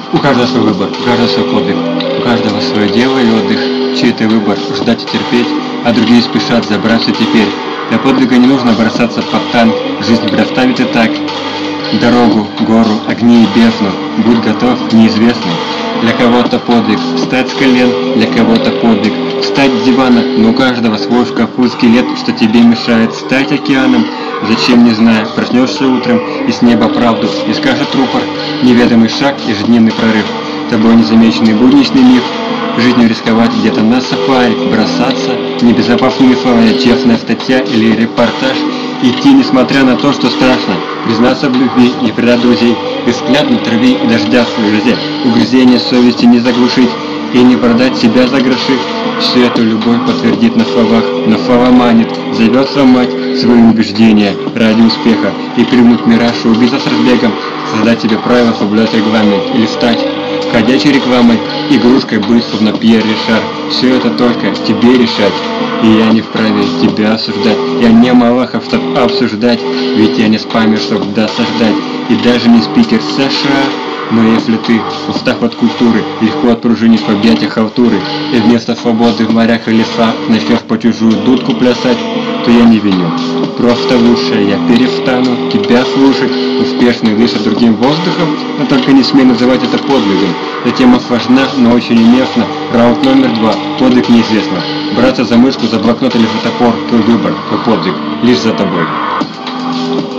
У каждого свой выбор, у каждого свой подвиг, у каждого свое дело и отдых. Чей-то выбор ждать и терпеть, а другие спешат забраться теперь. Для подвига не нужно бросаться под танк, жизнь предоставит и так. Дорогу, гору, огни и бездну, будь готов к неизвестному. Для кого-то подвиг встать с колен, для кого-то подвиг встать с дивана, но у каждого свой в шкафу скелет, что тебе мешает стать океаном. Зачем, не знаю, проснешься утром, и с неба правду, и скажет рупор, неведомый шаг, ежедневный прорыв, тобой незамеченный будничный миф, жизнью рисковать где-то на сафари, бросаться, не безопасными словами, честная статья или репортаж, идти, несмотря на то, что страшно, признаться в любви, не предать друзей, без клятв на траве и дождя в грозе, угрызение совести не заглушить и не продать себя за гроши. Все эту любовь подтвердит на словах, но слова манит, зовет сломать свои убеждения ради успеха и примут мираж и убийца с разбегом, создать себе правила, соблюдать регламент или стать ходячей рекламой, игрушкой быть, словно Пьер Ришар. Все это только тебе решать, и я не вправе тебя осуждать. Я не Малахов, чтоб обсуждать, ведь я не спамер, чтоб досаждать, и даже не спикер США. Но если ты, устав от культуры, легко отпружинишь в объятиях халтуры, и вместо свободы в морях и лесах начнешь по чужую дудку плясать, то я не виню. Просто лучше я перестану тебя слушать, успешно дышать другим воздухом, но только не смей называть это подвигом. Эта тема сложна, но очень уместна. Раунд номер 2. Подвиг неизвестно. Браться за мышку, за блокнот или за топор, твой выбор, твой подвиг, лишь за тобой.